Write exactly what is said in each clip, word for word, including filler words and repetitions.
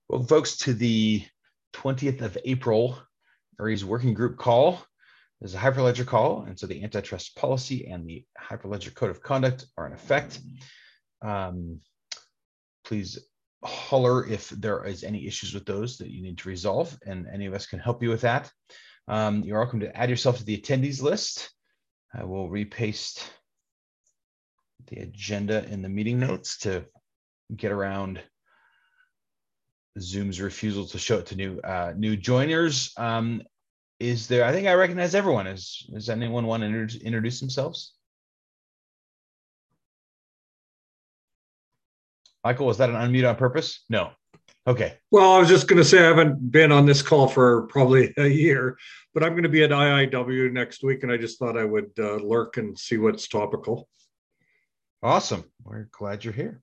Welcome, folks, to the twentieth of April Aries Working Group call. This is a Hyperledger call, and so the antitrust policy and the Hyperledger Code of Conduct are in effect. Um, please holler if there is any issues with those that you need to resolve, and any of us can help you with that. Um, you're welcome to add yourself to the attendees list. I will repaste the agenda in the meeting notes to get around Zoom's refusal to show it to new uh, new joiners. Um, is there? I think I recognize everyone. Is Does anyone want to inter introduce themselves? Michael, was that an unmute on purpose? No. Okay. Well, I was just going to say I haven't been on this call for probably a year, but I'm going to be at I I W next week, and I just thought I would uh, lurk and see what's topical. Awesome. We're glad you're here.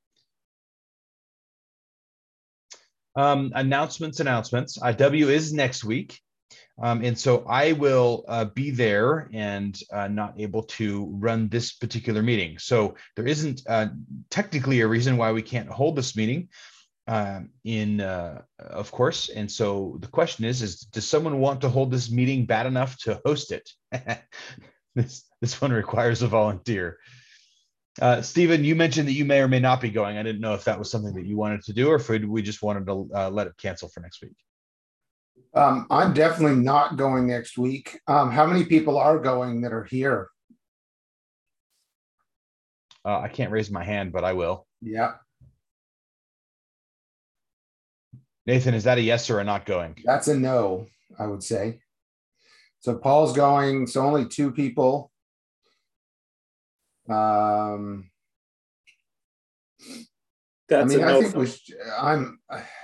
Um, announcements, announcements. I W is next week. Um, and so I will uh, be there and uh, not able to run this particular meeting. So there isn't uh, technically a reason why we can't hold this meeting um, in, uh, of course. And so the question is, is does someone want to hold this meeting bad enough to host it? this, this one requires a volunteer. Uh, Stephen, you mentioned that you may or may not be going. I didn't know if that was something that you wanted to do or if we just wanted to uh, let it cancel for next week. Um, I'm definitely not going next week. Um, how many people are going that are here? Uh, I can't raise my hand, but I will. Yeah. Nathan, is that a yes or a not going? That's a no, I would say. So Paul's going, so only two people. Um, That's I mean, a I no think for- we should, I'm,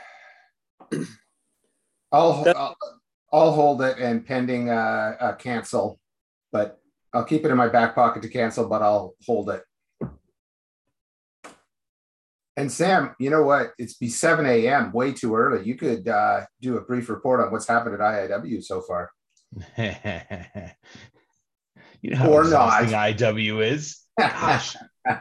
I'll, I'll, I'll hold it and pending uh, a cancel, but I'll keep it in my back pocket to cancel, but I'll hold it. And Sam, you know what? It's be seven A M, way too early. You could uh, do a brief report on what's happened at I I W so far. You know how Or exhausting not. I W is. Gosh.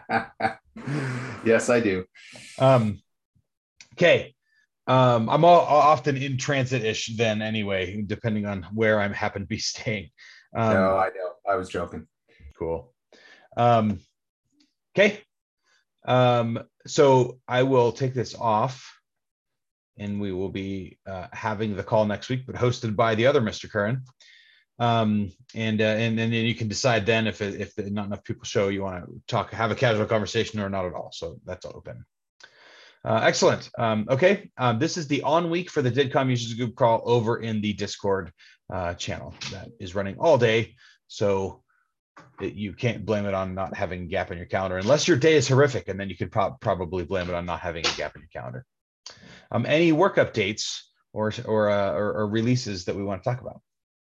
Yes, I do. Um, okay. Um, I'm all, often in transit-ish then anyway, depending on where I happen to be staying. Um, No, I know. I was joking. Cool. Um, okay. Um, so I will take this off and we will be uh, having the call next week, but hosted by the other Mister Curran. Um, and, uh, and and then you can decide then if it, if not enough people show, you want to talk, have a casual conversation or not at all. So that's open. Uh, excellent. Um, okay, um, this is the on week for the DIDCOM users group call over in the Discord uh, channel that is running all day. So it, you can't blame it on not having a gap in your calendar unless your day is horrific, and then you could pro probably blame it on not having a gap in your calendar. Um, any work updates or or, uh, or or releases that we want to talk about?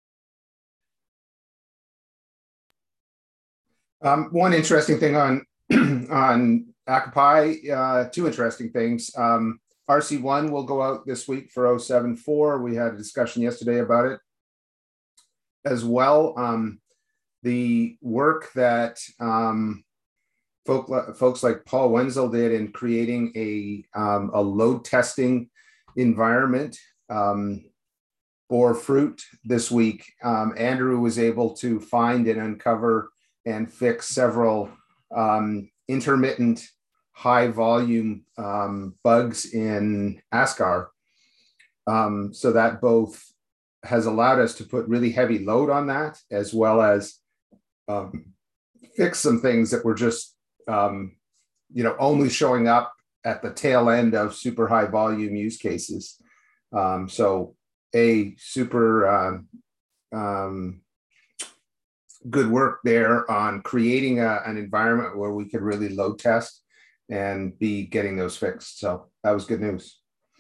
Um, one interesting thing on on Akapai, uh, two interesting things. Um, R C one will go out this week for oh seven four. We had a discussion yesterday about it as well. Um, the work that um, folk, folks like Paul Wenzel did in creating a, um, a load testing environment um, for fruit this week, um, Andrew was able to find and uncover and fix several um, intermittent high volume um, bugs in Ascar. Um, so that both has allowed us to put really heavy load on that, as well as um, fix some things that were just, um, you know, only showing up at the tail end of super high volume use cases. Um, so a super um, um, good work there on creating a, an environment where we could really load test and be getting those fixed. So that was good news.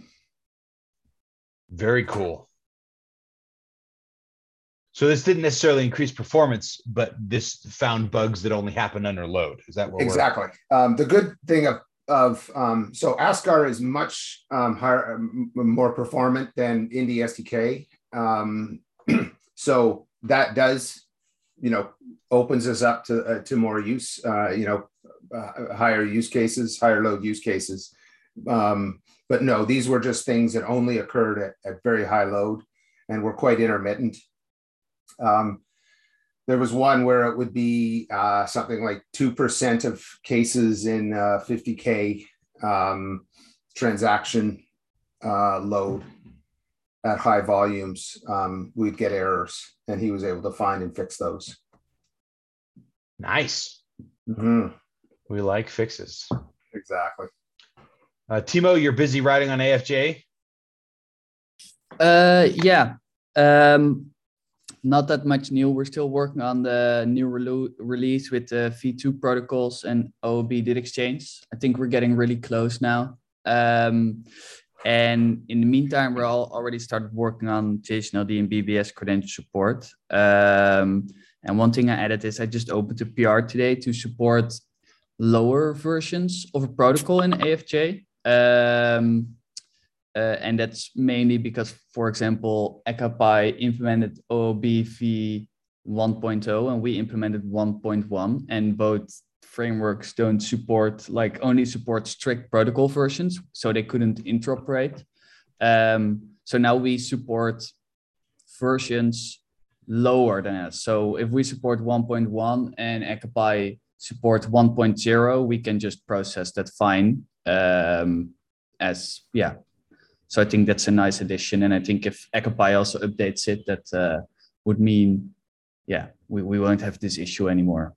Very cool. So this didn't necessarily increase performance, but this found bugs that only happen under load. Is that what exactly? Um, the good thing of of um, so Ascar is much um, higher, more performant than Indy S D K. Um, so that does, you know, opens us up to uh, to more use, uh, you know, uh, higher use cases, higher load use cases. Um, but no, these were just things that only occurred at, at very high load and were quite intermittent. Um, there was one where it would be uh, something like two percent of cases in uh, fifty K um, transaction uh, load at high volumes. Um, we'd get errors, and he was able to find and fix those. Nice. Mm-hmm. We like fixes. Exactly. Uh, Timo, you're busy writing on A F J? Uh, yeah. Um, not that much new. We're still working on the new relo- release with the V two protocols and O O B did exchange. I think we're getting really close now. Um, and in the meantime, we're all already started working on JSON L D and B B S credential support. Um, and one thing I added is I just opened a P R today to support lower versions of a protocol in A F J. Um, uh, and that's mainly because, for example, Akapai implemented O O B v one point oh and we implemented one point one, and both frameworks don't support, like only support strict protocol versions, so they couldn't interoperate. Um, so now we support versions lower than us. So if we support one point one and Akapai support one point oh, we can just process that fine um, as, yeah. So I think that's a nice addition. And I think if Akapai also updates it, that uh, would mean, yeah, we, we won't have this issue anymore.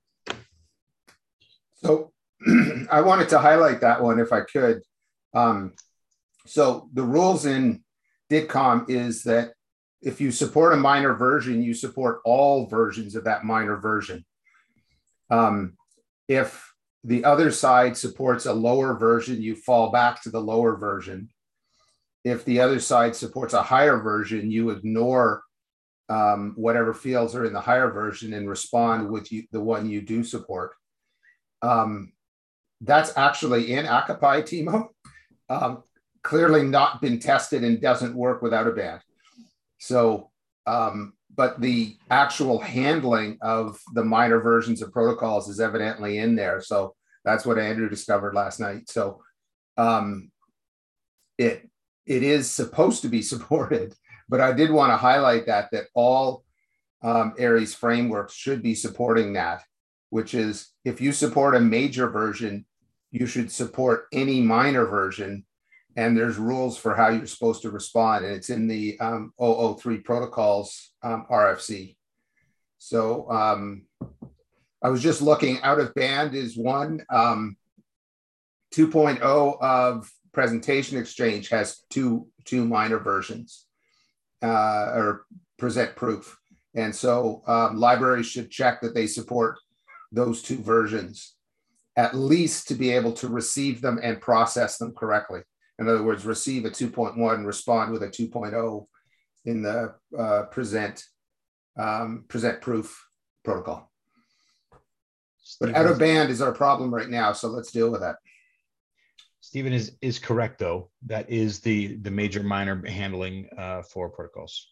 So I wanted to highlight that one if I could. Um, so the rules in DIDComm is that if you support a minor version, you support all versions of that minor version. Um, if the other side supports a lower version, you fall back to the lower version. If the other side supports a higher version, you ignore um, whatever fields are in the higher version and respond with you, the one you do support. Um, that's actually in Akapai, Timo. Um, clearly not been tested and doesn't work without a band. So, um, but the actual handling of the minor versions of protocols is evidently in there. So that's what Andrew discovered last night. So um, it it is supposed to be supported, but I did want to highlight that, that all um, Aries frameworks should be supporting that, which is if you support a major version, you should support any minor version. And there's rules for how you're supposed to respond. And it's in the um, O O three protocols um, R F C. So um, I was just looking, out of band is one. Um, two point oh of Presentation Exchange has two, two minor versions uh, or present proof. And so um, libraries should check that they support those two versions, at least to be able to receive them and process them correctly. In other words, receive a two point one, respond with a two point oh in the uh, present um, present proof protocol. But out of band is our problem right now, so let's deal with that. Stephen is is correct though. That is the the major minor handling uh, for protocols.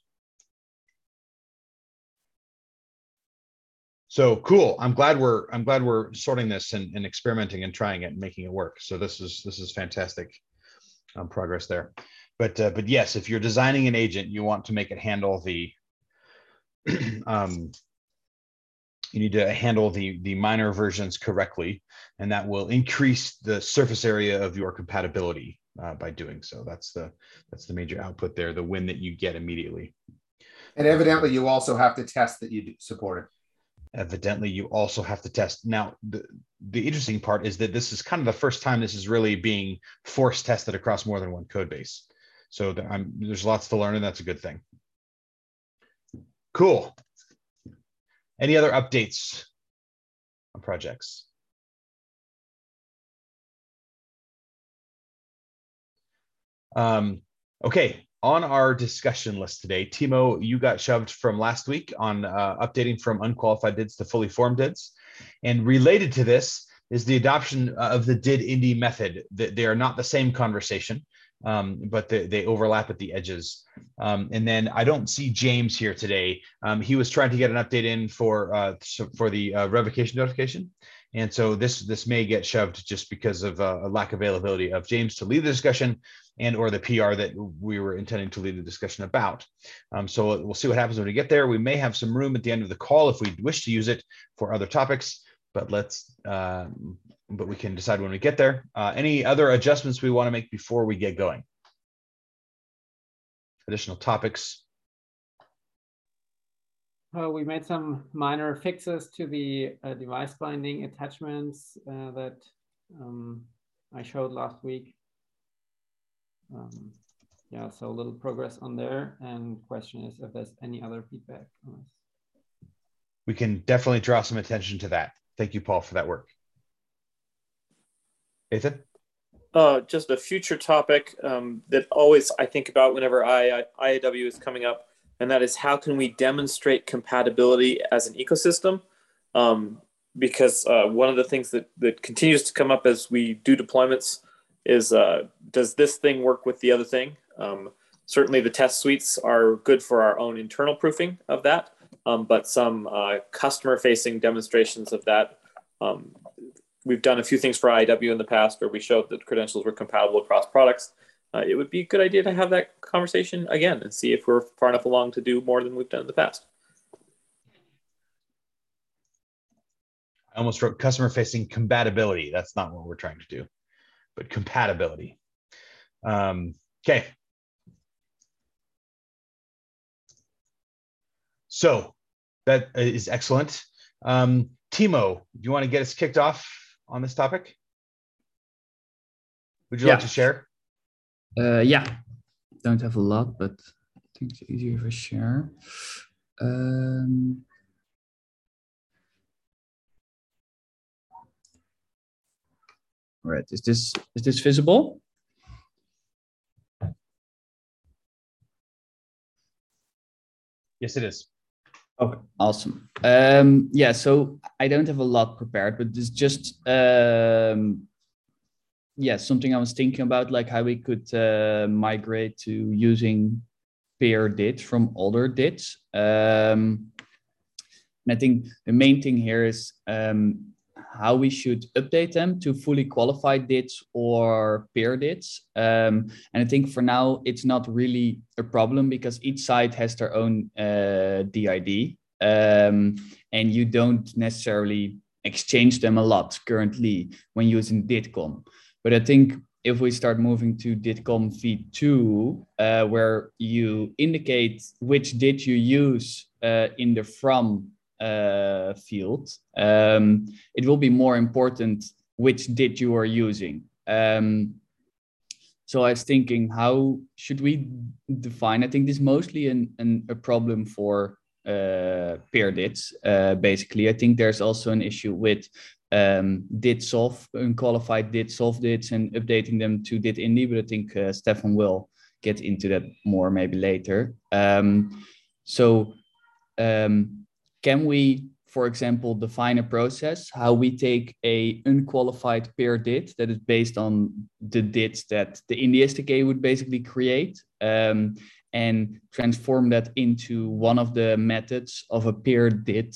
So cool. I'm glad we're I'm glad we're sorting this and, and experimenting and trying it and making it work. So this is this is fantastic um, progress there. But uh, but yes, if you're designing an agent, you want to make it handle the um, you need to handle the the minor versions correctly, and that will increase the surface area of your compatibility uh, by doing so. That's the that's the major output there, the win that you get immediately. And evidently, you also have to test that you support it. Evidently, you also have to test. Now, the, the interesting part is that this is kind of the first time this is really being force tested across more than one code base. So the, I'm, there's lots to learn, and that's a good thing. Cool. Any other updates on projects? Um, okay. On our discussion list today, Timo, you got shoved from last week on uh, updating from unqualified D I Ds to fully formed D I Ds. And related to this is the adoption of the D I D Indy method. They are not the same conversation, um, but they, they overlap at the edges. Um, and then I don't see James here today. Um, he was trying to get an update in for, uh, for the uh, revocation notification. And so this this may get shoved just because of uh, a lack of availability of James to lead the discussion and or the P R that we were intending to lead the discussion about. Um, so we'll see what happens when we get there. We may have some room at the end of the call if we wish to use it for other topics, but let's uh, but we can decide when we get there. Uh, any other adjustments we want to make before we get going? Additional topics? Uh, we made some minor fixes to the uh, device binding attachments uh, that um, I showed last week. Um, yeah, so a little progress on there. And question is if there's any other feedback on this. We can definitely draw some attention to that. Thank you, Paul, for that work. Ethan? Uh, just a future topic um, that always I think about whenever I, I, IAW is coming up, and that is how can we demonstrate compatibility as an ecosystem? Um, because uh, one of the things that, that continues to come up as we do deployments is, uh, does this thing work with the other thing? Um, certainly the test suites are good for our own internal proofing of that, um, but some uh, customer-facing demonstrations of that. Um, we've done a few things for I A W in the past where we showed that credentials were compatible across products. Uh, it would be a good idea to have that conversation again and see if we're far enough along to do more than we've done in the past. I almost wrote customer-facing compatibility. That's not what we're trying to do, but compatibility. Um, okay. So that is excellent. Um, Timo, do you want to get us kicked off on this topic? Would you Yeah. like to share? Uh, yeah, don't have a lot, but I think it's easier if I share. Um, right, is this is this visible? Yes, it is. Okay, awesome. Um, yeah, so I don't have a lot prepared, but it's just um, yeah, something I was thinking about, like how we could uh, migrate to using pair D I Ts from other D I Ts. Um, and I think the main thing here is um, how we should update them to fully qualified D I Ts or pair D I Ts. Um, and I think for now, it's not really a problem because each site has their own uh, D I D. Um, and you don't necessarily exchange them a lot currently when using DITCOM. But I think if we start moving to DITCOM v two, uh, where you indicate which D I T you use uh, in the from uh, field, um, it will be more important which D I T you are using. Um, so I was thinking, how should we define? I think this is mostly an, an, a problem for uh, pair D I Ts. Uh, basically, I think there's also an issue with Um, D I T solve, unqualified D I T solve D I Ts and updating them to D I T Indy, but I think uh, Stefan will get into that more maybe later. Um, so um, can we, for example, define a process how we take a unqualified pair D I T that is based on the D I Ts that the Indy S D K would basically create um, and transform that into one of the methods of a pair D I T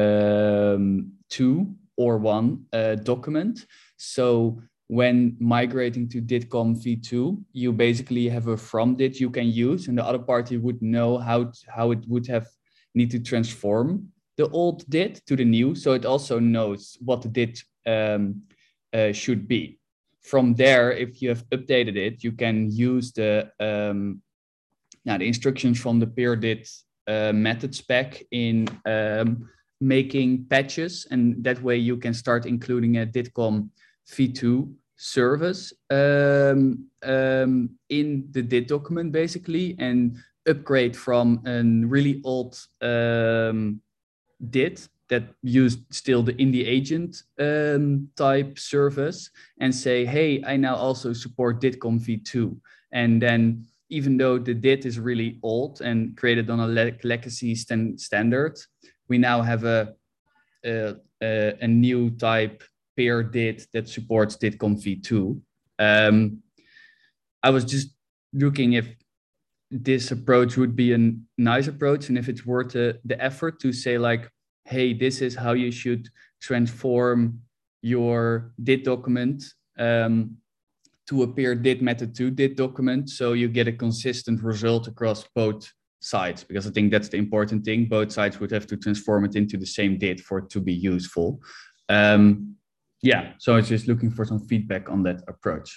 um, two or one uh, document. So when migrating to DITCOM v two, you basically have a from D I T you can use, and the other party would know how, to, how it would have need to transform the old D I T to the new. So it also knows what the D I T um, uh, should be. From there, if you have updated it, you can use the, um, now the instructions from the pair D I T uh, method spec in um, making patches, and that way you can start including a DITCOM v two service um, um, in the D I T document basically, and upgrade from a really old um, D I T that used still the Indy agent um, type service and say, hey, I now also support DITCOM v two. And then even though the D I T is really old and created on a le legacy stand standard, we now have a, a, a, a new type pair D I T that supports DITCOM v two. Um, I was just looking if this approach would be a nice approach and if it's worth the, the effort to say like, hey, this is how you should transform your D I D document um, to a peer D I D method two D I D document, so you get a consistent result across both sides, because I think that's the important thing. Both sides would have to transform it into the same D I D for it to be useful. Um, yeah, so I was just looking for some feedback on that approach.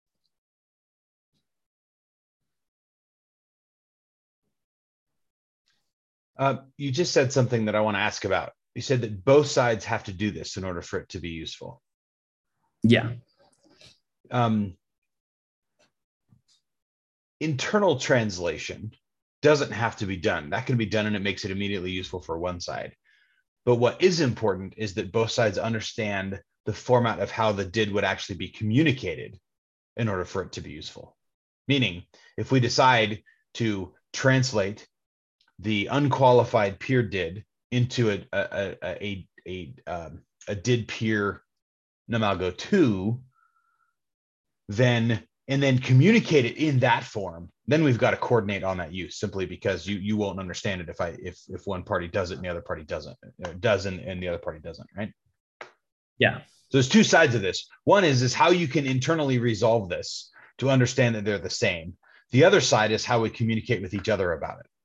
Uh, you just said something that I want to ask about. You said that both sides have to do this in order for it to be useful. Yeah. Um, internal translation doesn't have to be done. That can be done and it makes it immediately useful for one side. But what is important is that both sides understand the format of how the D I D would actually be communicated in order for it to be useful. Meaning, if we decide to translate the unqualified peer D I D into a, a, a, a, a, um, a D I D peer Namalgo two, then and then communicate it in that form, then we've got to coordinate on that use, simply because you you won't understand it if I if if one party does it and the other party doesn't, or doesn't and the other party doesn't, right? Yeah. So there's two sides of this. One is is how you can internally resolve this to understand that they're the same. The other side is how we communicate with each other about it.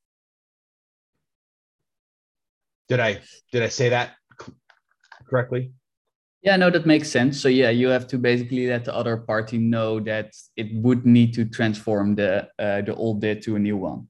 Did I did I say that correctly? Yeah, no, that makes sense. So yeah, you have to basically let the other party know that it would need to transform the uh, the old D I D to a new one.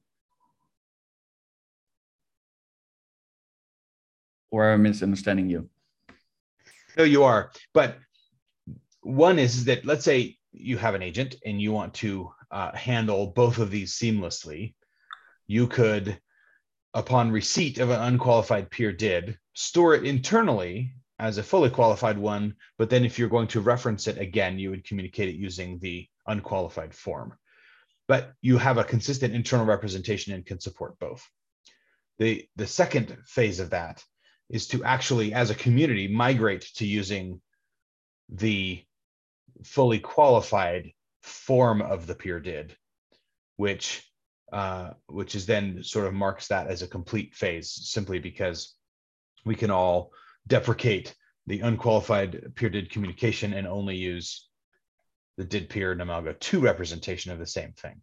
Or am I misunderstanding you? No, you are. But one is that, let's say you have an agent and you want to uh, handle both of these seamlessly. You could, upon receipt of an unqualified peer D I D, store it internally as a fully qualified one, but then if you're going to reference it again, you would communicate it using the unqualified form. But you have a consistent internal representation and can support both. The, the second phase of that is to actually, as a community, migrate to using the fully qualified form of the peer D I D, which, uh, which is then sort of marks that as a complete phase, simply because we can all deprecate the unqualified peer D I D communication and only use the D I D peer Namalgo two representation of the same thing.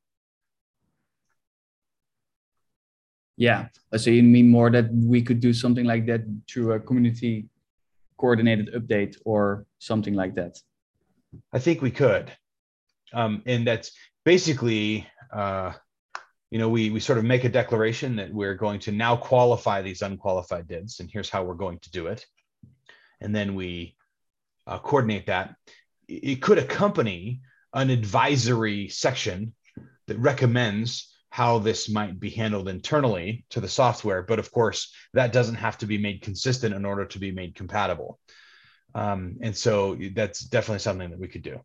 Yeah, so you mean more that we could do something like that through a community coordinated update or something like that? I think we could. Um, and that's basically, uh, you know, we, we sort of make a declaration that we're going to now qualify these unqualified D I Ds, and here's how we're going to do it. And then we uh, coordinate that. It could accompany an advisory section that recommends how this might be handled internally to the software. But of course, that doesn't have to be made consistent in order to be made compatible. Um, and so that's definitely something that we could do.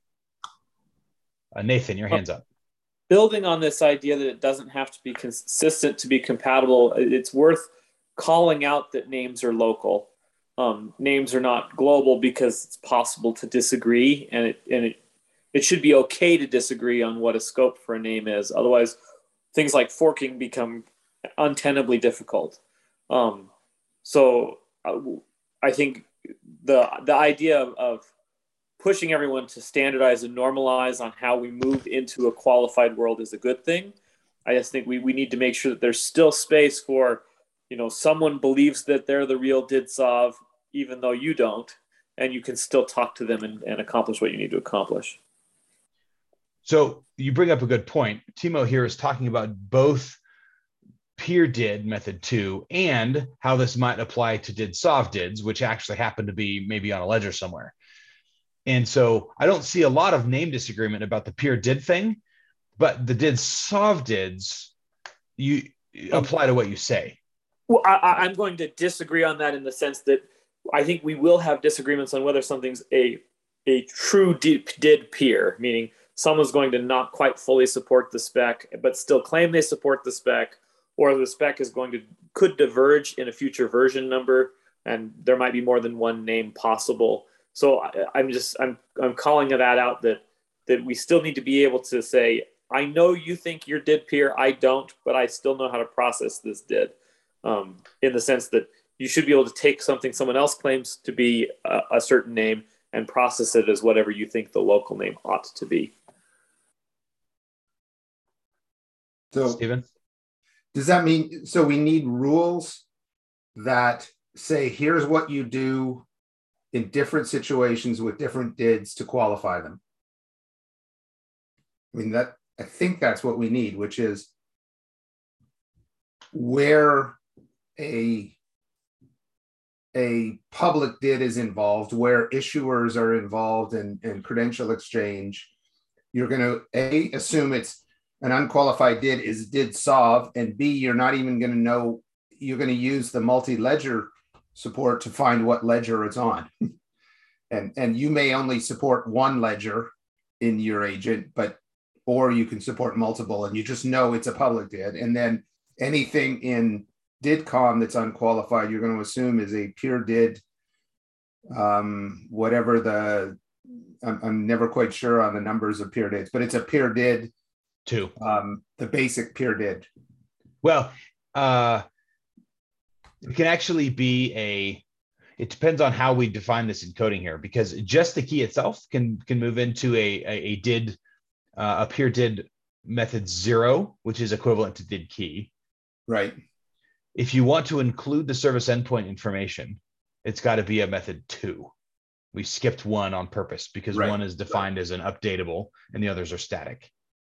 Uh, Nathan, your hand's up. Building on this idea that it doesn't have to be consistent to be compatible, it's worth calling out that names are local. Um, names are not global because it's possible to disagree, and it and it it should be okay to disagree on what a scope for a name is. Otherwise, things like forking become untenably difficult. Um, so uh, I think the the idea of, of pushing everyone to standardize and normalize on how we move into a qualified world is a good thing. I just think we, we need to make sure that there's still space for, you know, someone believes that they're the real D I D Sov, even though you don't, and you can still talk to them and, and accomplish what you need to accomplish. So you bring up a good point. Timo here is talking about both peer D I D method two and how this might apply to D I D Sov D I Ds, which actually happen to be maybe on a ledger somewhere. And so I don't see a lot of name disagreement about the peer D I D thing, but the D I D Sov D I Ds, you apply to what you say. Well, I, I'm going to disagree on that in the sense that I think we will have disagreements on whether something's a, a true D I D peer, meaning someone's going to not quite fully support the spec, but still claim they support the spec, or the spec is going to, could diverge in a future version number, and there might be more than one name possible. So I, I'm just, I'm, I'm calling that out, that, that we still need to be able to say, I know you think you're D I D peer, I don't, but I still know how to process this D I D. Um, in the sense that you should be able to take something someone else claims to be a, a certain name and process it as whatever you think the local name ought to be. So, Stephen? Does that mean, so we need rules that say, here's what you do in different situations with different D I Ds to qualify them? I mean, that, I think that's what we need, which is where a a public D I D is involved, where issuers are involved in, in credential exchange, you're going to A, assume it's an unqualified D I D is D I D solve, and B, you're not even going to know, you're going to use the multi-ledger support to find what ledger it's on. and, and you may only support one ledger in your agent, but, or you can support multiple and you just know it's a public D I D. And then anything in D I D com that's unqualified, you're going to assume is a pure D I D, um, whatever the, I'm, I'm never quite sure on the numbers of pure D I Ds, but it's a pure D I D. Two. Um, the basic pure D I D. Well, uh, it can actually be a, it depends on how we define this encoding here, because just the key itself can, can move into a, a, a D I D, uh, a pure D I D method zero, which is equivalent to D I D key. Right. If you want to include the service endpoint information, it's got to be a method two. We skipped one on purpose because Right. one is defined as an updatable and the others are static.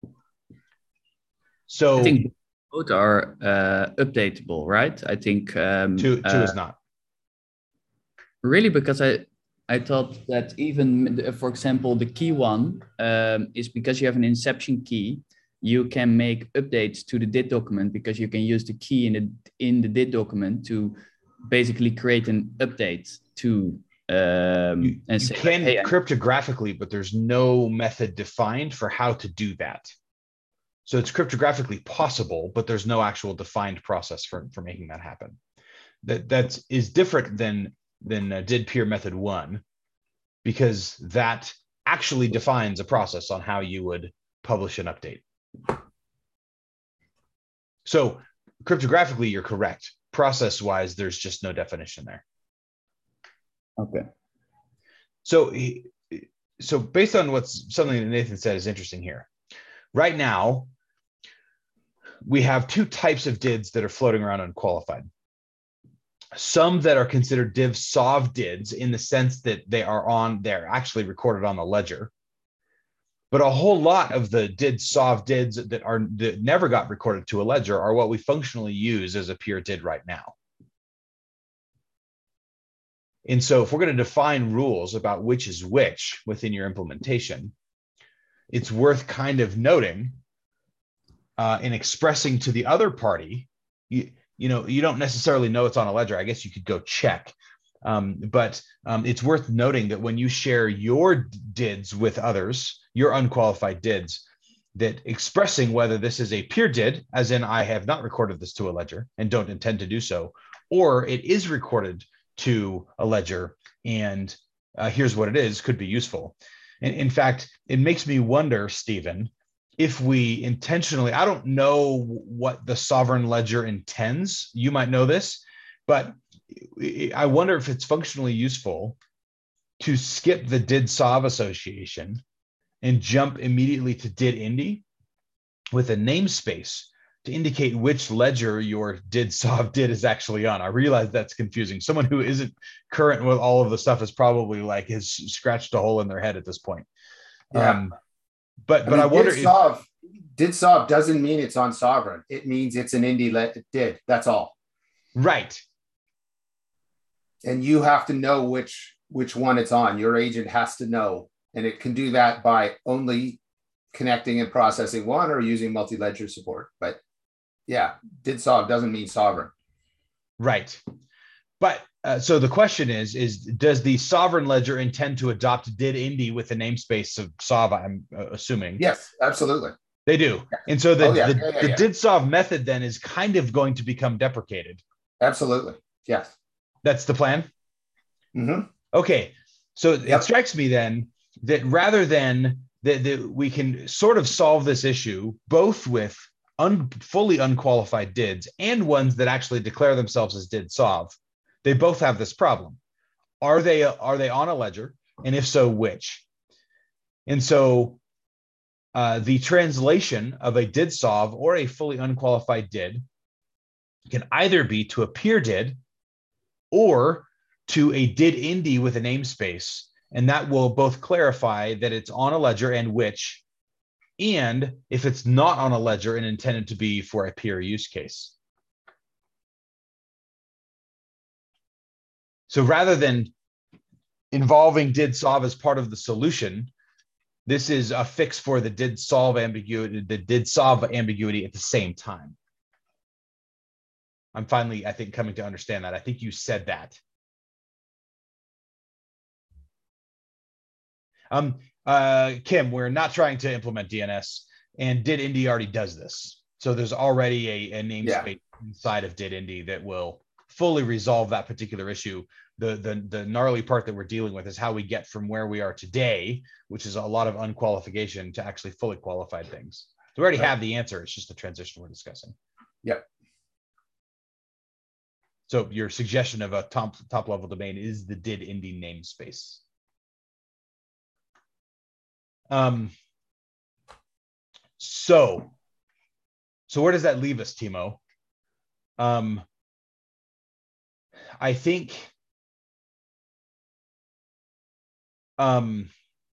So I think both are uh, updatable, right? I think um, two, two uh, is not. Really, because I I thought that even, for example, the key one um, is because you have an inception key, you can make updates to the D I D document because you can use the key in the in the D I D document to basically create an update to um, You, and you say, can like, hey, cryptographically, but there's no method defined for how to do that. So it's cryptographically possible, but there's no actual defined process for, for making that happen. That that is different than than uh, D I D peer method one, because that actually defines a process on how you would publish an update. So cryptographically, you're correct. Process-wise, there's just no definition there. okay. So, so based on what's something that Nathan said is interesting here. Right now, we have two types of D I Ds that are floating around unqualified. Some that are considered div solve D I Ds in the sense that they are on, they're actually recorded on the ledger. But a whole lot of the D I D solve D I Ds that are that never got recorded to a ledger are what we functionally use as a pure D I D right now. And so if we're going to define rules about which is which within your implementation, it's worth kind of noting uh, in expressing to the other party, you, you know, you don't necessarily know it's on a ledger. I guess you could go check. Um, but um, it's worth noting that when you share your D I Ds with others, your unqualified D I Ds, that expressing whether this is a pure D I D, as in I have not recorded this to a ledger and don't intend to do so, or it is recorded to a ledger and uh, here's what it is, could be useful. And in fact, it makes me wonder, Stephen, if we intentionally, I don't know what the sovereign ledger intends. You might know this, but I wonder if it's functionally useful to skip the D I D solve association and jump immediately to D I D Indy with a namespace to indicate which ledger your D I D solve D I D is actually on. I realize that's confusing. Someone who isn't current with all of the stuff is probably like has scratched a hole in their head at this point. Yeah. Um, but I but mean, I wonder D I D if, solve, D I D solve doesn't mean it's on sovereign. It means it's an Indy D I D. That's all. right. And you have to know which which one it's on. Your agent has to know, and it can do that by only connecting and processing one or using multi-ledger support. But yeah, D I D solve doesn't mean sovereign. Right. But uh, so the question is, is does the sovereign ledger intend to adopt D I D Indy with the namespace of solve, I'm uh, assuming? Yes, absolutely. They do. And so the, Oh, yeah, the, yeah, yeah, the yeah. D I D solve method then is kind of going to become deprecated. Absolutely. Yes. That's the plan? Mm-hmm. Okay. So Yep. it strikes me then that rather than that, that we can sort of solve this issue both with un, fully unqualified D I Ds and ones that actually declare themselves as D I D solve, They both have this problem. Are they, are they on a ledger? And if so, which? And so uh, the translation of a did solve or a fully unqualified did can either be to a peer did or to a did indie with a namespace. And that will both clarify that it's on a ledger and which, and if it's not on a ledger and intended to be for a peer use case. So rather than involving did solve as part of the solution, this is a fix for the did solve ambiguity, the did solve ambiguity at the same time. I'm finally, I think, coming to understand that. I think you said that. Um, uh, Kim, we're not trying to implement D N S, and did indie already does this. So there's already a, a namespace yeah. inside of did indie that will fully resolve that particular issue. The, the, the gnarly part that we're dealing with is how we get from where we are today, which is a lot of unqualification, to actually fully qualified things. So we already right. have the answer. It's just the transition we're discussing. Yep. So your suggestion of a top, top level domain is the did indie namespace. Um, so, so where does that leave us, Timo? Um, I think, um,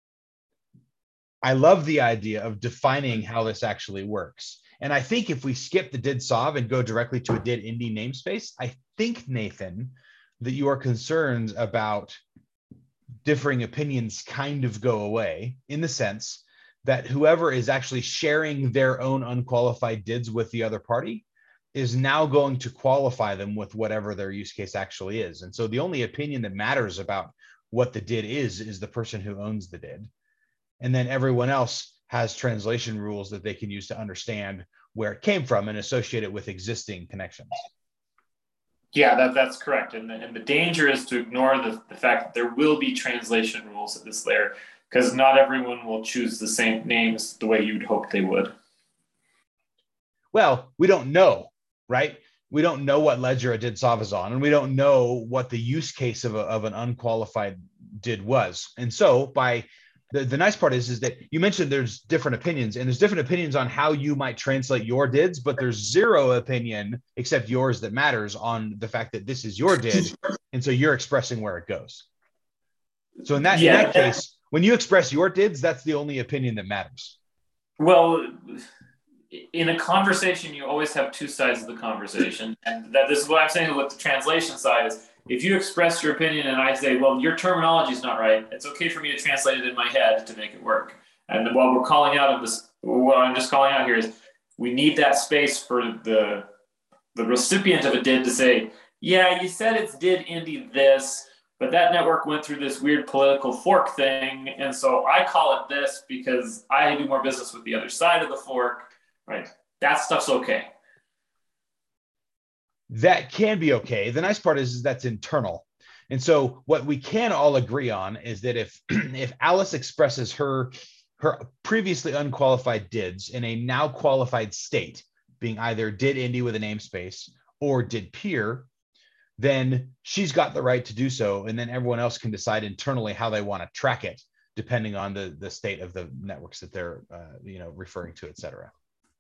I love the idea of defining how this actually works. And I think if we skip the did solve and go directly to a did indie namespace, I think, Nathan, that your concerns about differing opinions kind of go away, in the sense that whoever is actually sharing their own unqualified dids with the other party is now going to qualify them with whatever their use case actually is. And so the only opinion that matters about what the did is, is the person who owns the did. And then everyone else has translation rules that they can use to understand where it came from and associate it with existing connections. Yeah, that, that's correct. And the, and the danger is to ignore the, the fact that there will be translation rules at this layer, because not everyone will choose the same names the way you'd hope they would. Well, we don't know, right? We don't know what ledger a did solve is on, and we don't know what the use case of, a, of an unqualified did was. And so by The, the nice part is, is that you mentioned there's different opinions, and there's different opinions on how you might translate your dids, but there's zero opinion except yours that matters on the fact that this is your did. And so you're expressing where it goes. So in that, yeah. in that case, when you express your dids, that's the only opinion that matters. Well, in a conversation, you always have two sides of the conversation. And that this is what I'm saying with the translation side is, if you express your opinion and I say, well, your terminology is not right, it's okay for me to translate it in my head to make it work. And what we're calling out of this, what I'm just calling out here is we need that space for the, the recipient of a did to say, yeah, you said it's did indie this, but that network went through this weird political fork thing. And so I call it this because I do more business with the other side of the fork, right? That stuff's okay. That can be okay. The nice part is, is that's internal. And so what we can all agree on is that if, if Alice expresses her, her previously unqualified dids in a now qualified state, being either did indie with a namespace or did peer, then she's got the right to do so. And then everyone else can decide internally how they want to track it, depending on the, the state of the networks that they're uh, you know, referring to, et cetera.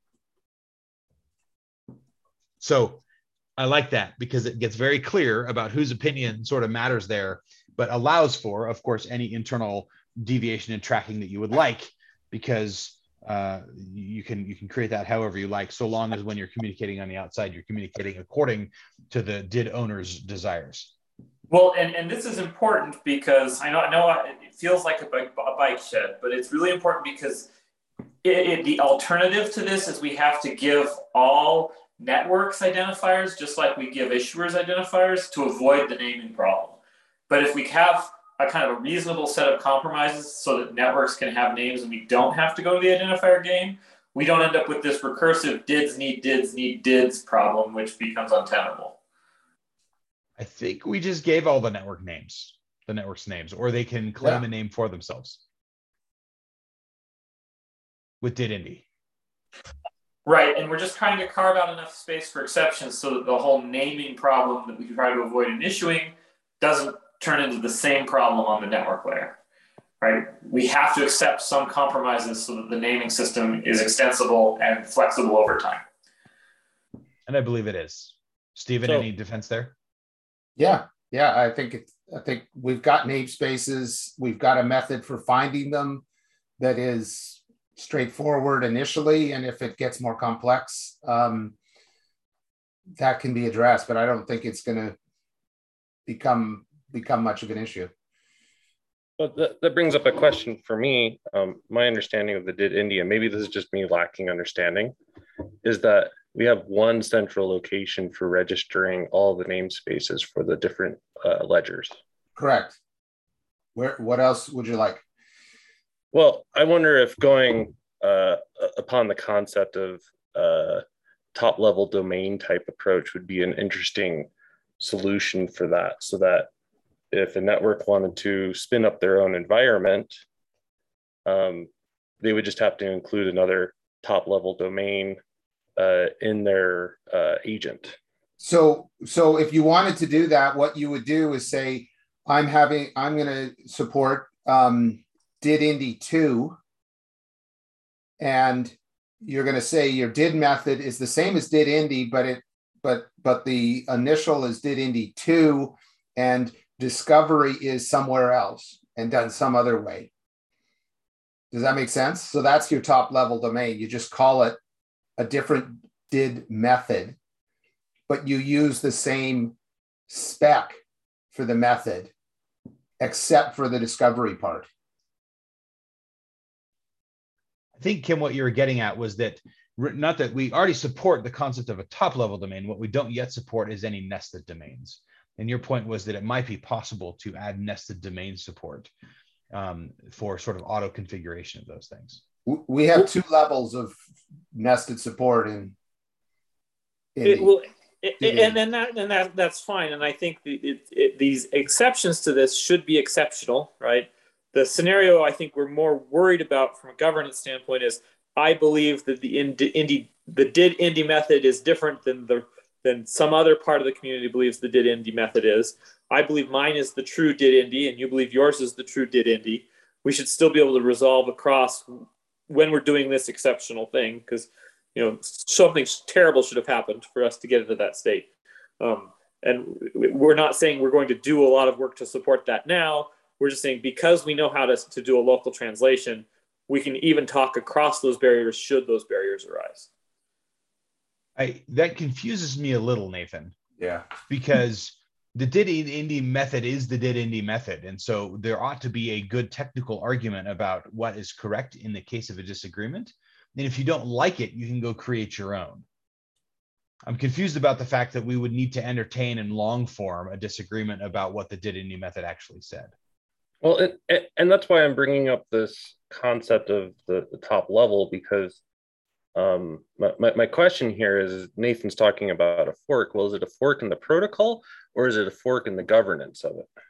So I like that, because it gets very clear about whose opinion sort of matters there, but allows for, of course, any internal deviation and tracking that you would like, because uh, you can you can create that however you like, so long as when you're communicating on the outside, you're communicating according to the did owner's desires. Well, and, and this is important because I know, I know it feels like a bike, a bike shed, but it's really important because it, it, the alternative to this is we have to give all networks identifiers, just like we give issuers identifiers, to avoid the naming problem. But if we have a kind of a reasonable set of compromises so that networks can have names and we don't have to go to the identifier game, we don't end up with this recursive dids need dids need dids problem, which becomes untenable. I think we just gave all the network names, the network's names, or they can claim yeah. a name for themselves with did indie. Right, and we're just trying to carve out enough space for exceptions so that the whole naming problem that we try to avoid in issuing doesn't turn into the same problem on the network layer, right? We have to accept some compromises so that the naming system is extensible and flexible over time. And I believe it is. Stephen, So- any defense there? Yeah, yeah, I think it's, I think we've got namespaces. We've got a method for finding them that is straightforward initially, and if it gets more complex, um, that can be addressed. But I don't think it's going to become become much of an issue. But that, that brings up a question for me. Um, my understanding of the D I D India, maybe this is just me lacking understanding, is that we have one central location for registering all the namespaces for the different uh, ledgers. Correct. Where? What else would you like? Well, I wonder if going uh, upon the concept of uh, top level domain type approach would be an interesting solution for that, so that if a network wanted to spin up their own environment, um, they would just have to include another top level domain uh, in their uh, agent. So, so if you wanted to do that, what you would do is say, I'm having, I'm going to support um, D I D Indy two, and you're going to say your D I D method is the same as D I D Indy, but it, but but the initial is D I D Indy two, and discovery is somewhere else and done some other way. Does that make sense? So that's your top level domain. You just call it a different D I D method, but you use the same spec for the method, except for the discovery part. I think, Kim, what you were getting at was that, not that we already support the concept of a top level domain, what we don't yet support is any nested domains. And your point was that it might be possible to add nested domain support um, for sort of auto configuration of those things. We have two levels of nested support in, in It the, will, it, Did and then that and that that's fine. And I think the, it, it, these exceptions to this should be exceptional, right? The scenario I think we're more worried about from a governance standpoint is I believe that the Indy, the D I D Indy method is different than the than some other part of the community believes the D I D Indy method is. I believe mine is the true D I D Indy, and you believe yours is the true D I D Indy. We should still be able to resolve across when we're doing this exceptional thing, because you know something terrible should have happened for us to get into that state. Um, and we're not saying we're going to do a lot of work to support that now. We're just saying because we know how to, to do a local translation, we can even talk across those barriers should those barriers arise. I, that confuses me a little, Nathan. yeah. Because the D I D Indy method is the D I D Indy method. And so there ought to be a good technical argument about what is correct in the case of a disagreement. And if you don't like it, you can go create your own. I'm confused about the fact that we would need to entertain in long form a disagreement about what the D I D Indy method actually said. Well, it, and that's why I'm bringing up this concept of the, the top level, because um, my, my, my question here is, Nathan's talking about a fork. Well, is it a fork in the protocol, or is it a fork in the governance of it?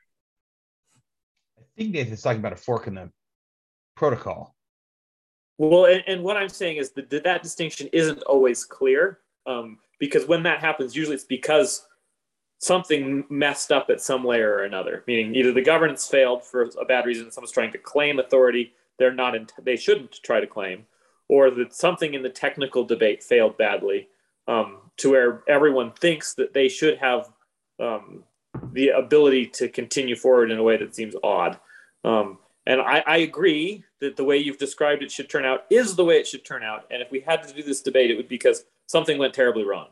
I think Nathan's talking about a fork in the protocol. Well, and, and what I'm saying is that that distinction isn't always clear, um, because when that happens, usually it's because something messed up at some layer or another, meaning either the governance failed for a bad reason, someone's trying to claim authority they're not in, they shouldn't try to claim, or that something in the technical debate failed badly, um, to where everyone thinks that they should have um, the ability to continue forward in a way that seems odd. Um, and I, I agree that the way you've described it should turn out is the way it should turn out. And if we had to do this debate, it would be because something went terribly wrong.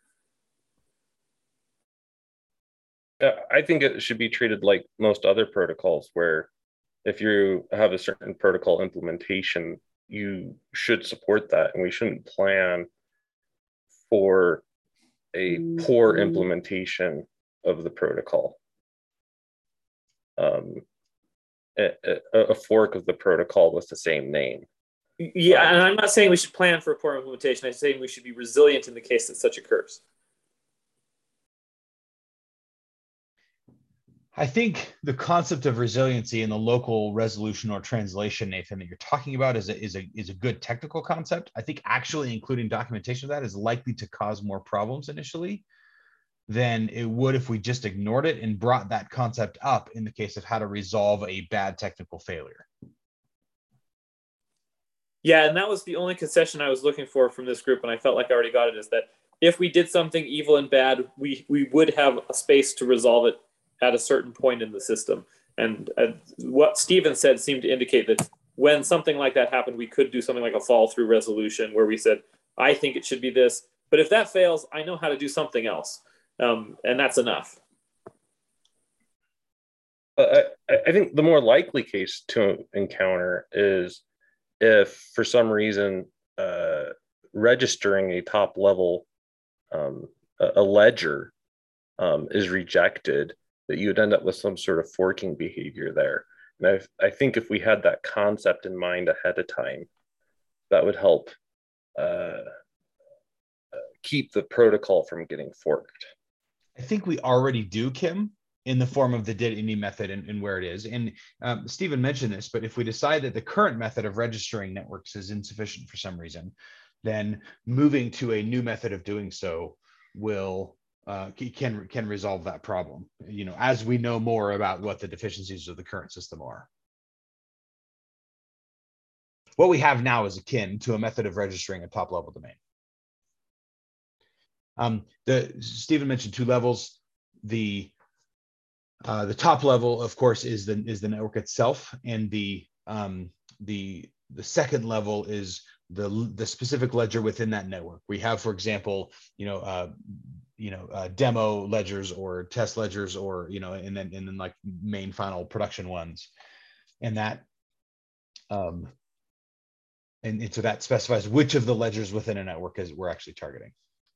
I think it should be treated like most other protocols, where if you have a certain protocol implementation, you should support that, and we shouldn't plan for a poor implementation of the protocol. Um, a, a, a fork of the protocol with the same name. Yeah, and I'm not saying we should plan for a poor implementation. I'm saying we should be resilient in the case that such occurs. I think the concept of resiliency and the local resolution or translation, Nathan, that you're talking about is a, is a, is a good technical concept. I think actually including documentation of that is likely to cause more problems initially than it would if we just ignored it and brought that concept up in the case of how to resolve a bad technical failure. Yeah, and that was the only concession I was looking for from this group, and I felt like I already got it, is that if we did something evil and bad, we, we would have a space to resolve it at a certain point in the system. And uh, what Stephen said seemed to indicate that when something like that happened, we could do something like a fall through resolution where we said, I think it should be this, but if that fails, I know how to do something else. Um, and that's enough. Uh, I, I think the more likely case to encounter is if for some reason uh, registering a top level um, a, a ledger um, is rejected, that you would end up with some sort of forking behavior there. And I, I think if we had that concept in mind ahead of time, that would help uh, keep the protocol from getting forked. I think we already do, Kim, in the form of the did ini method and, and where it is. And um, Stephen mentioned this, but if we decide that the current method of registering networks is insufficient for some reason, then moving to a new method of doing so will uh, can can resolve that problem. You know, as we know more about what the deficiencies of the current system are. What we have now is akin to a method of registering a top level domain. Um, the Stephen mentioned two levels. The uh, the top level, of course, is the is the network itself, and the um, the the second level is the the specific ledger within that network. We have, for example, you know, uh, you know, uh, demo ledgers or test ledgers, or you know, and then and then like main final production ones, and that. Um, and, and so that specifies which of the ledgers within a network is we're actually targeting.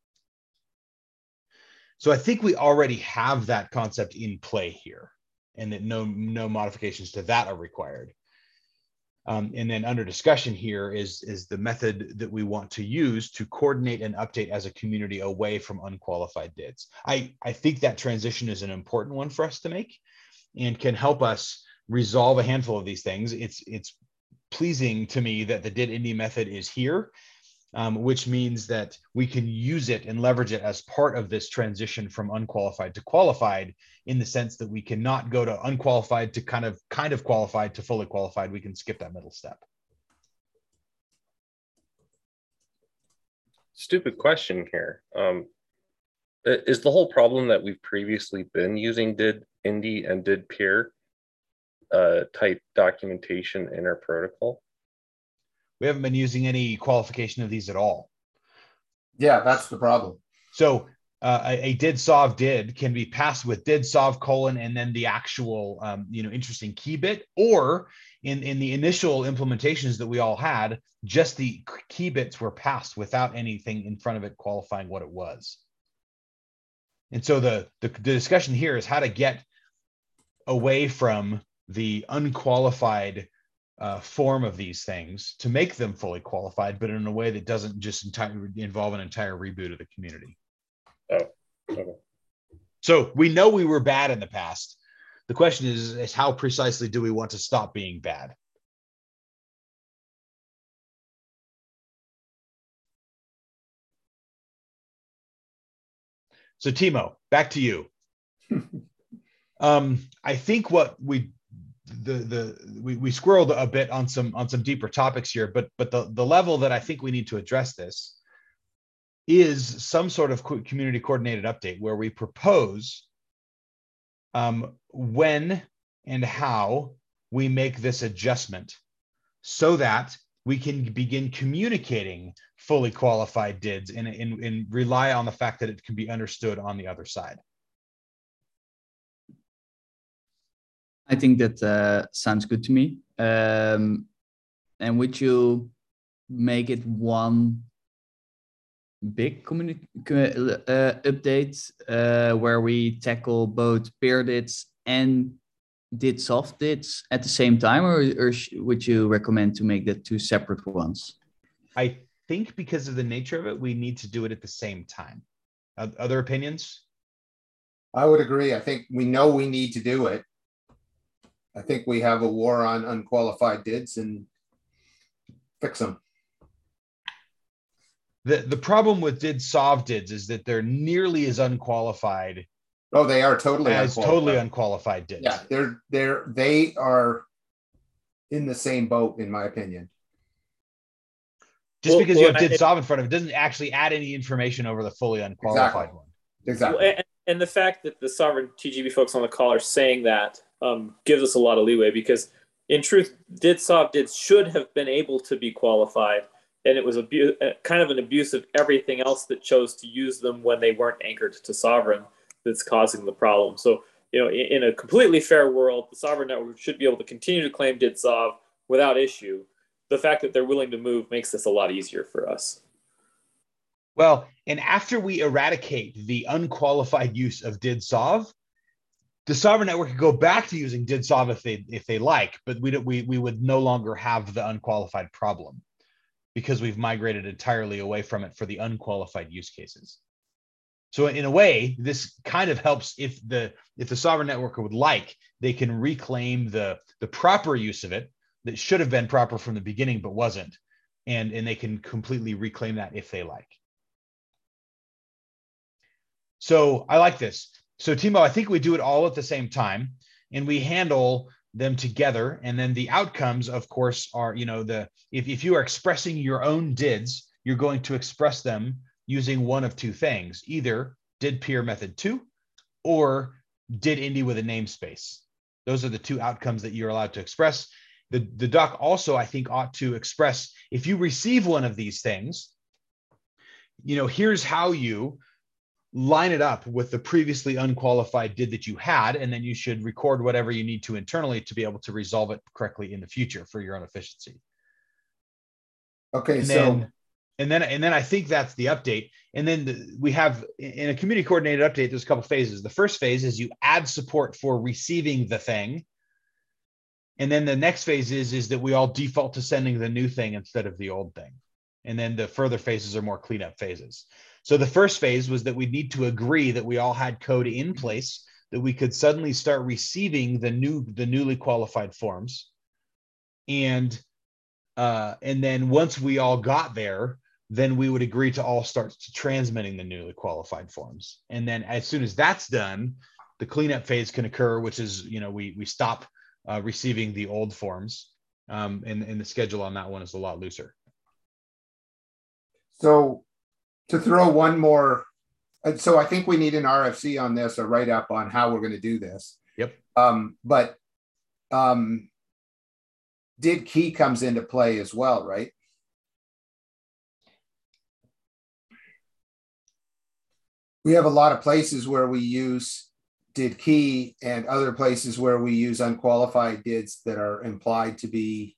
So I think we already have that concept in play here, and that no, no modifications to that are required. Um, and then under discussion here is, is the method that we want to use to coordinate and update as a community away from unqualified D I Ds. I, I think that transition is an important one for us to make and can help us resolve a handful of these things. It's, it's pleasing to me that the did ini method is here. Um, which means that we can use it and leverage it as part of this transition from unqualified to qualified, in the sense that we cannot go to unqualified to kind of kind of qualified to fully qualified. We can skip that middle step. Stupid question here. Um, is the whole problem that we've previously been using did indie and did peer uh, type documentation in our protocol? We haven't been using any qualification of these at all. Yeah, that's the problem. So uh, a, a did solve did can be passed with did solve colon and then the actual um, you know, interesting key bit, or in, in the initial implementations that we all had, just the key bits were passed without anything in front of it qualifying what it was. And so the, the, the discussion here is how to get away from the unqualified Uh, form of these things to make them fully qualified, but in a way that doesn't just entire, involve an entire reboot of the community. Oh, okay. So we know we were bad in the past. The question is, is how precisely do we want to stop being bad? So Timo, back to you. um, I think what we the the we, we squirreled a bit on some on some deeper topics here, but but the the level that I think we need to address this is some sort of community coordinated update where we propose um, when and how we make this adjustment so that we can begin communicating fully qualified D I Ds and, and, and rely on the fact that it can be understood on the other side. I think that uh, sounds good to me. Um, and would you make it one big community uh, update uh, where we tackle both peer D I Ds and D I D soft D I Ds at the same time, or, or would you recommend to make that two separate ones? I think because of the nature of it, we need to do it at the same time. Other opinions? I would agree. I think we know we need to do it. I think we have a war on unqualified D I Ds and fix them. The, the problem with D I D Sov D I Ds is that they're nearly as unqualified Oh, they are totally as unqualified. totally unqualified D I Ds. Yeah, they're they're they are in the same boat, in my opinion. Just Well, because well, you have D I D it- Sov in front of it doesn't actually add any information over the fully unqualified Exactly. one. Exactly. Well, and, and the fact that the sovereign T G B folks on the call are saying that um, gives us a lot of leeway, because in truth, D I D Sov D I Ds should have been able to be qualified, and it was abu- kind of an abuse of everything else that chose to use them when they weren't anchored to sovereign that's causing the problem. So, you know, in, in a completely fair world, the sovereign network should be able to continue to claim D I D Sov without issue. The fact that they're willing to move makes this a lot easier for us. Well, and after we eradicate the unqualified use of D I D Sov, the sovereign network could go back to using D I D Sov if they if they like, but we we we would no longer have the unqualified problem because we've migrated entirely away from it for the unqualified use cases. So in a way, this kind of helps if the if the sovereign network would like, they can reclaim the the proper use of it that should have been proper from the beginning but wasn't, and and they can completely reclaim that if they like. So I like this. So Timo, I think we do it all at the same time and we handle them together. And then the outcomes, of course, are, you know, the if, if you are expressing your own D I Ds, you're going to express them using one of two things, either D I D peer method two or D I D Indy with a namespace. Those are the two outcomes that you're allowed to express. The, the doc also, I think, ought to express, if you receive one of these things, you know, here's how you line it up with the previously unqualified D I D that you had, and then you should record whatever you need to internally to be able to resolve it correctly in the future for your own efficiency. Okay, And so then, and then, and then I think that's the update. And then the, we have in a community coordinated update, there's a couple phases. The first phase is you add support for receiving the thing. And then the next phase is, is that we all default to sending the new thing instead of the old thing. And then the further phases are more cleanup phases. So the first phase was that we need to agree that we all had code in place that we could suddenly start receiving the new, the newly qualified forms. And, uh, and then once we all got there, then we would agree to all start transmitting the newly qualified forms. And then as soon as that's done, the cleanup phase can occur, which is, you know, we, we stop uh, receiving the old forms. Um, and, and the schedule on that one is a lot looser. So to throw one more, so I think we need an R F C on this, a write-up on how we're going to do this. Yep. Um, but um, D I D key comes into play as well, right? We have a lot of places where we use D I D key and other places where we use unqualified D I Ds that are implied to be.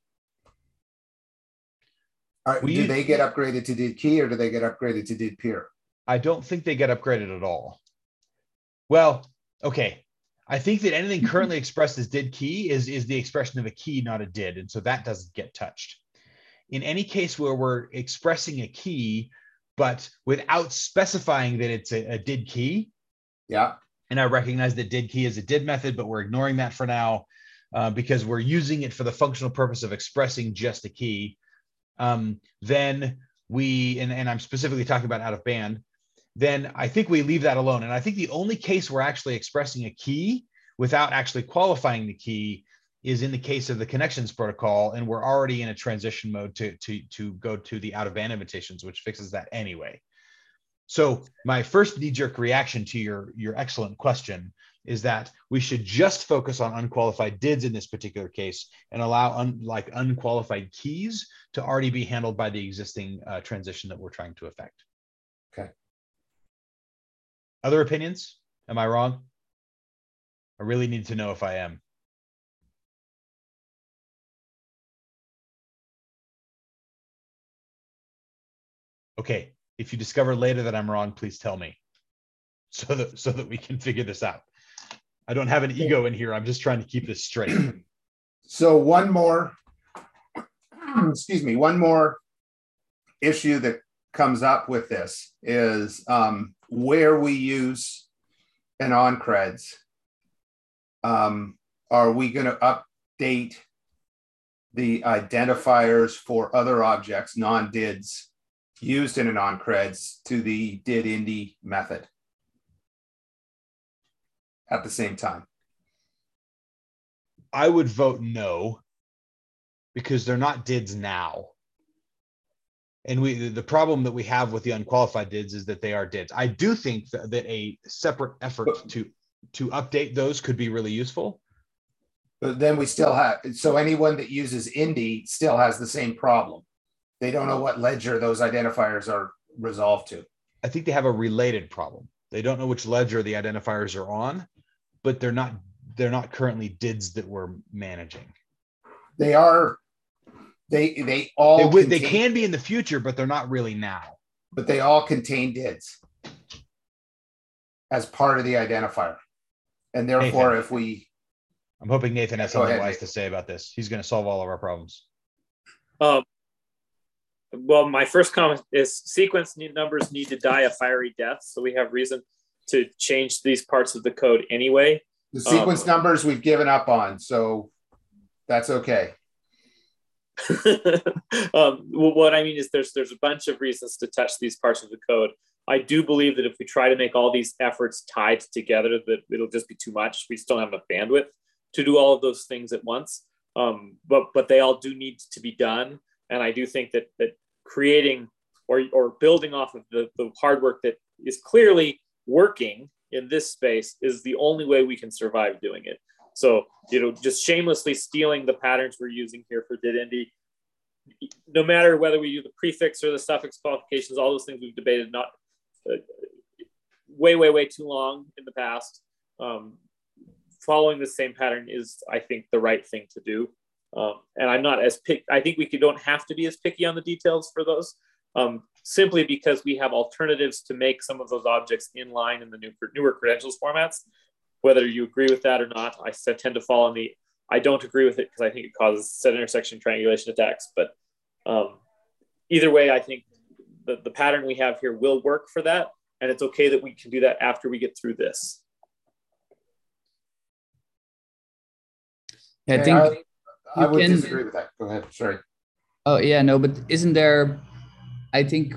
Are, We do use- they get upgraded to D I D key or do they get upgraded to D I D peer? I don't think they get upgraded at all. Well, okay. I think that anything currently expressed as D I D key is, is the expression of a key, not a D I D. And so that doesn't get touched. In any case where we're expressing a key, but without specifying that it's a, a D I D key, Yeah. and I recognize that D I D key is a D I D method, but we're ignoring that for now uh, because we're using it for the functional purpose of expressing just a key. Um, then we, and, and I'm specifically talking about out of band, then I think we leave that alone. And I think the only case we're actually expressing a key without actually qualifying the key is in the case of the connections protocol. And we're already in a transition mode to, to, to go to the out of band invitations, which fixes that anyway. So my first knee-jerk reaction to your, your excellent question is that we should just focus on unqualified D I Ds in this particular case and allow un, like unqualified keys to already be handled by the existing uh, transition that we're trying to effect. Okay. Other opinions? Am I wrong? I really need to know if I am. Okay. If you discover later that I'm wrong, please tell me so that, so that we can figure this out. I don't have an ego in here. I'm just trying to keep this straight. So one more, excuse me, one more issue that comes up with this is um, where we use and on-creds, um, are we going to update the identifiers for other objects, non-D I Ds, used in an on-creds to the D I D Indy method at the same time? I would vote no, because they're not D I Ds now. And we the problem that we have with the unqualified D I Ds is that they are D I Ds. I do think that, that a separate effort to to update those could be really useful. But then we still have, so anyone that uses Indy still has the same problem. They don't know what ledger those identifiers are resolved to. I think they have a related problem. They don't know which ledger the identifiers are on, but they're not they're not currently D I Ds that we're managing. They are, they they all they, would, contain, they can be in the future, but they're not really now. But they all contain D I Ds as part of the identifier. And therefore, Nathan, if we... I'm hoping Nathan has Go something ahead, wise Nathan. to say about this. He's going to solve all of our problems. Um, well, my first comment is sequence need, numbers need to die a fiery death. So we have reason to change these parts of the code anyway. The sequence um, numbers we've given up on, so that's okay. um, well, what I mean is there's there's a bunch of reasons to touch these parts of the code. I do believe that if we try to make all these efforts tied together, that it'll just be too much. We still don't have enough bandwidth to do all of those things at once. Um, but but they all do need to be done. And I do think that that creating or or building off of the, the hard work that is clearly working in this space is the only way we can survive doing it. So, you know, just shamelessly stealing the patterns we're using here for D I D Indy, no matter whether we do the prefix or the suffix qualifications, all those things we've debated not uh, way, way, way too long in the past. Um, following the same pattern is, I think, the right thing to do. Um, and I'm not as picky. I think we could, don't have to be as picky on the details for those, um, simply because we have alternatives to make some of those objects in line in the new, newer credentials formats. Whether you agree with that or not, I tend to fall on the, I don't agree with it because I think it causes set intersection triangulation attacks. But um, either way, I think the, the pattern we have here will work for that. And it's okay that we can do that after we get through this. I think I, I would can, disagree with that. Go ahead. Sorry. Oh yeah, no, but isn't there, I think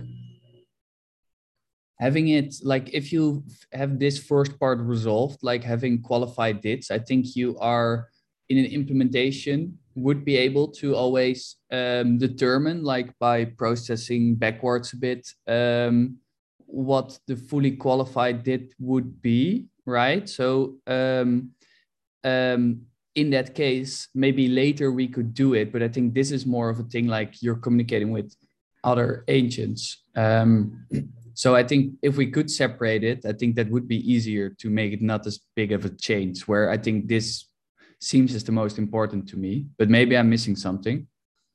having it, like if you have this first part resolved, like having qualified D I Ds, I think you are in an implementation would be able to always um, determine, like by processing backwards a bit, um, what the fully qualified D I D would be, right? So um, um, in that case, maybe later we could do it, but I think this is more of a thing like you're communicating with other agents. Um, so I think if we could separate it, I think that would be easier to make it not as big of a change, where I think this seems as the most important to me, but maybe I'm missing something.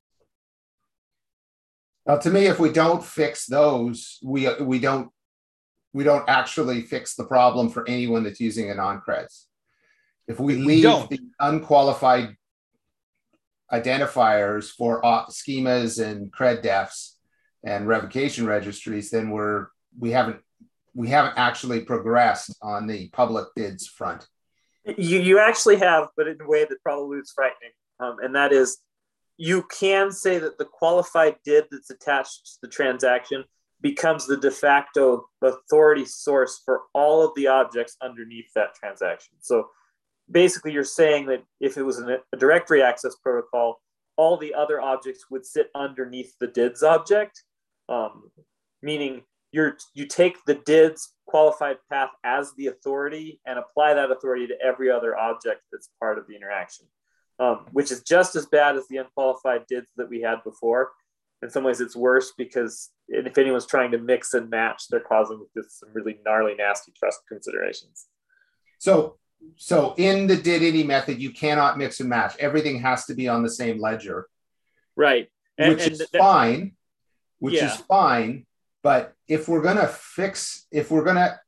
Now, to me, if we don't fix those, we we don't we don't actually fix the problem for anyone that's using a non-creds. If we leave don't. the unqualified identifiers for schemas and cred defs and revocation registries, then we're we haven't we haven't actually progressed on the public D I Ds front. You you actually have, but in a way that probably is frightening, um, and that is, you can say that the qualified D I D that's attached to the transaction becomes the de facto authority source for all of the objects underneath that transaction. So basically, you're saying that if it was an, a directory access protocol, all the other objects would sit underneath the D I Ds object, um, meaning you're, you take the D I Ds qualified path as the authority and apply that authority to every other object that's part of the interaction, um, which is just as bad as the unqualified D I Ds that we had before. In some ways, it's worse because if anyone's trying to mix and match, they're causing just some really gnarly, nasty trust considerations. So, so in the D I D Indy method, you cannot mix and match. Everything has to be on the same ledger, right? And, which and is that, fine. Which yeah. is fine. But if we're gonna fix, if we're gonna,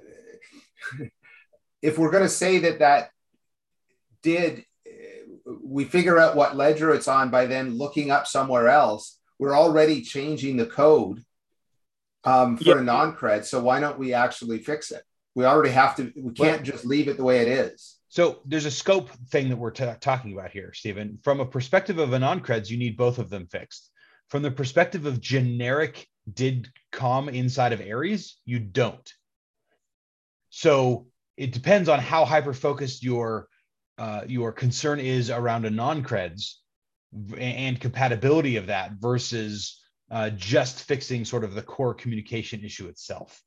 if we're gonna say that that did, we figure out what ledger it's on by then looking up somewhere else, we're already changing the code um, for yeah. a non-cred. So why don't we actually fix it? We already have to, we can't just leave it the way it is. So there's a scope thing that we're t- talking about here, Stephen. From a perspective of anon-creds, you need both of them fixed. From the perspective of generic did com inside of Aries, you don't. So it depends on how hyper-focused your, uh, your concern is around anon-creds and compatibility of that versus uh, just fixing sort of the core communication issue itself.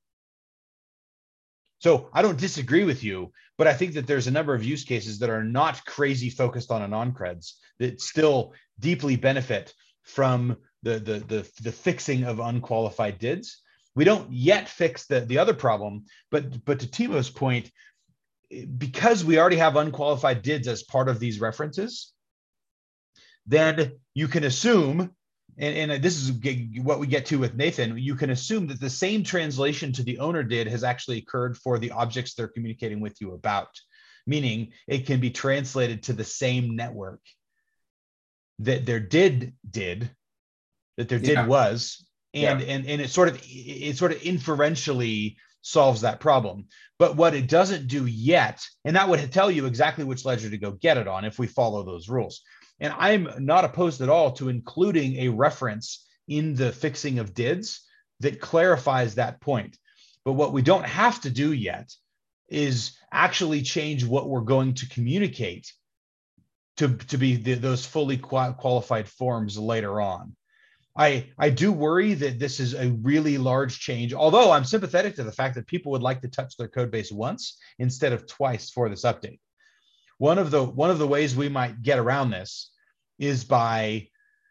So I don't disagree with you, but I think that there's a number of use cases that are not crazy focused on anon-creds that still deeply benefit from the, the, the, the fixing of unqualified D I Ds. We don't yet fix the, the other problem, but, but to Timo's point, because we already have unqualified D I Ds as part of these references, then you can assume, and, and this is what we get to with Nathan, you can assume that the same translation to the owner D I D has actually occurred for the objects they're communicating with you about, meaning it can be translated to the same network that their did did, that their did Yeah. was, and, Yeah. and, and it sort of, it sort of inferentially solves that problem. But what it doesn't do yet, and that would tell you exactly which ledger to go get it on if we follow those rules. And I'm not opposed at all to including a reference in the fixing of D I Ds that clarifies that point. But what we don't have to do yet is actually change what we're going to communicate to, to be the, those fully qualified forms later on. I, I do worry that this is a really large change, although I'm sympathetic to the fact that people would like to touch their code base once instead of twice for this update. One of the one of the ways we might get around this is by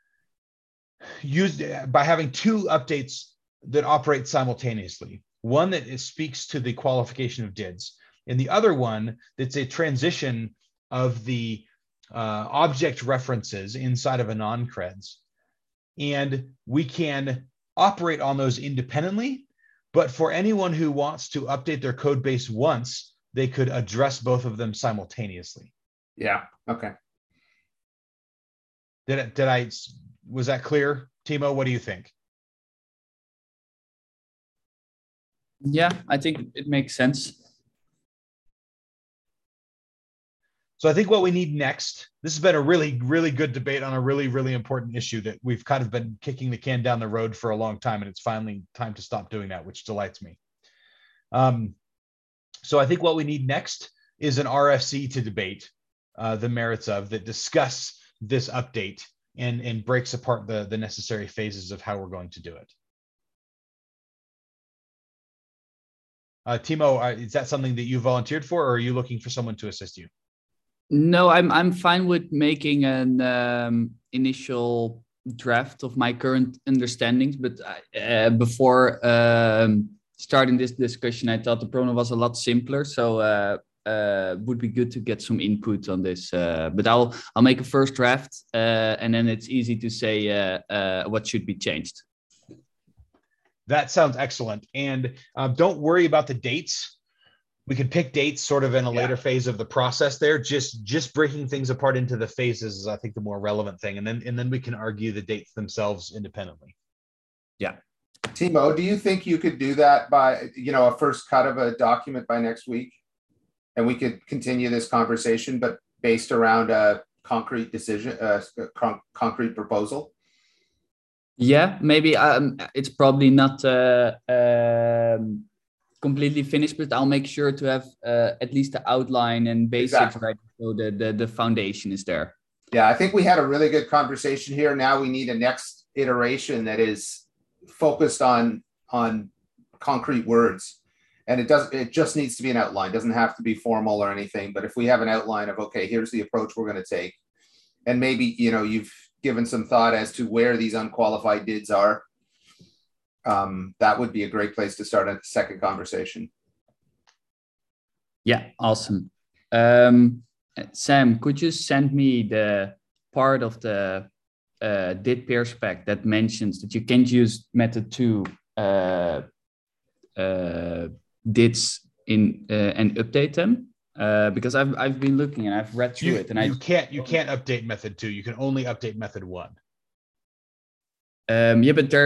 use by having two updates that operate simultaneously. One that is, speaks to the qualification of D I Ds, and the other one that's a transition of the uh, object references inside of anon-creds. And we can operate on those independently, but for anyone who wants to update their code base once, they could address both of them simultaneously. Yeah. Okay. Did it, did I, was that clear? Timo, what do you think? Yeah, I think it makes sense. So I think what we need next, this has been a really, really good debate on a really, really important issue that we've kind of been kicking the can down the road for a long time, and it's finally time to stop doing that, which delights me. Um, so I think what we need next is an R F C to debate uh, the merits of, that discuss this update and, and breaks apart the, the necessary phases of how we're going to do it. Uh, Timo, uh, is that something that you volunteered for, or are you looking for someone to assist you? No, I'm I'm fine with making an um, initial draft of my current understandings, but I, uh, before um, starting this discussion, I thought the problem was a lot simpler. So uh, uh, would be good to get some input on this. Uh, but I'll I'll make a first draft, uh, and then it's easy to say uh, uh, what should be changed. That sounds excellent. And uh, don't worry about the dates. We could pick dates sort of in a later yeah. phase of the process there. Just just breaking things apart into the phases is, I think, the more relevant thing. And then and then we can argue the dates themselves independently. Yeah. Timo, do you think you could do that by, you know, a first cut of a document by next week? And we could continue this conversation, but based around a concrete decision, uh, a con concrete proposal? Yeah, maybe um, it's probably not uh, um, completely finished, but I'll make sure to have uh, at least the outline and basics exactly. right, so the, the the foundation is there. Yeah, I think we had a really good conversation here. Now we need a next iteration that is focused on on concrete words, and it does it just needs to be an outline. It doesn't have to be formal or anything, but if we have an outline of, okay, here's the approach we're going to take, and maybe, you know, you've given some thought as to where these unqualified D I Ds are, um, that would be a great place to start a second conversation. Yeah, awesome. Um, Sam, could you send me the part of the uh, D I D pair spec that mentions that you can't use method two uh, uh, D I Ds in uh, and update them? Uh, because I've I've been looking and I've read through you, it, and you I can't you can't update method two. You can only update method one. Um, yeah, but there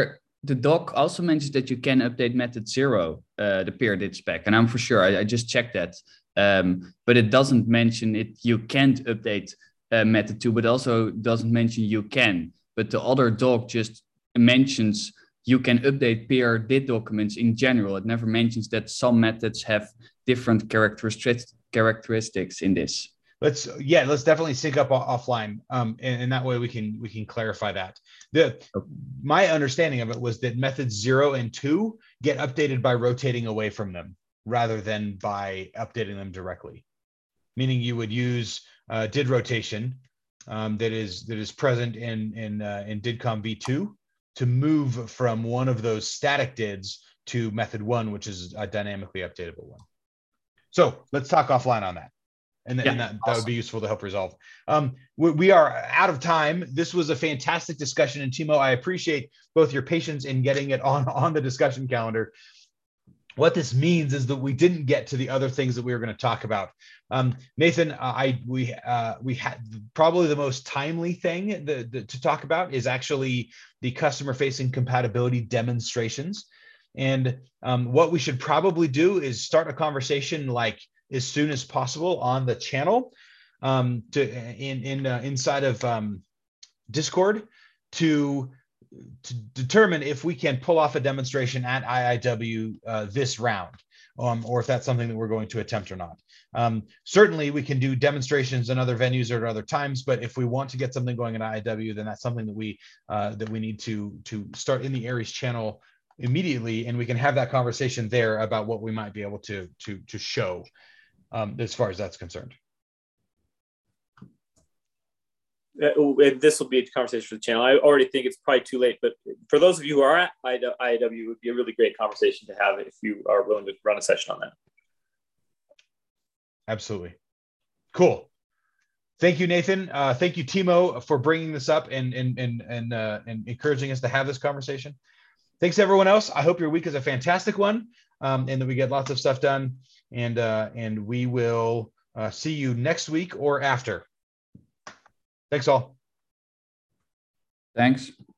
the doc also mentions that you can update method zero, uh, the PRDID spec, and I'm for sure, I, I just checked that. Um, but it doesn't mention it, you can't update uh, method two, but also doesn't mention you can. But the other doc just mentions you can update PRDID documents in general. It never mentions that some methods have different characteristics characteristics in this. Let's yeah, let's definitely sync up offline, um, and, and that way we can we can clarify that. The my understanding of it was that methods zero and two get updated by rotating away from them rather than by updating them directly. Meaning you would use uh, did rotation um, that is that is present in in uh, in DIDCOM v two to move from one of those static dids to method one, which is a dynamically updatable one. So let's talk offline on that. And, th- Yeah, and that, that awesome. would be useful to help resolve. Um, we, we are out of time. This was a fantastic discussion. And Timo, I appreciate both your patience in getting it on, on the discussion calendar. What this means is that we didn't get to the other things that we were going to talk about. Um, Nathan, uh, I we uh, we had probably the most timely thing the, the, to talk about is actually the customer-facing compatibility demonstrations. And um, what we should probably do is start a conversation like as soon as possible on the channel um, to in in uh, inside of um, Discord to to determine if we can pull off a demonstration at I I W uh, this round, um, or if that's something that we're going to attempt or not. Um, certainly, we can do demonstrations in other venues or at other times, but if we want to get something going at I I W, then that's something that we uh, that we need to to start in the Aries channel immediately, and we can have that conversation there about what we might be able to to to show. Um, as far as that's concerned. Uh, this will be a conversation for the channel. I already think it's probably too late, but for those of you who are at I I W, it would be a really great conversation to have if you are willing to run a session on that. Absolutely. Cool. Thank you, Nathan. Uh, thank you, Timo, for bringing this up and, and, and, and, uh, and encouraging us to have this conversation. Thanks, everyone else. I hope your week is a fantastic one um, and that we get lots of stuff done. And uh, and we will uh, see you next week or after. Thanks all. Thanks.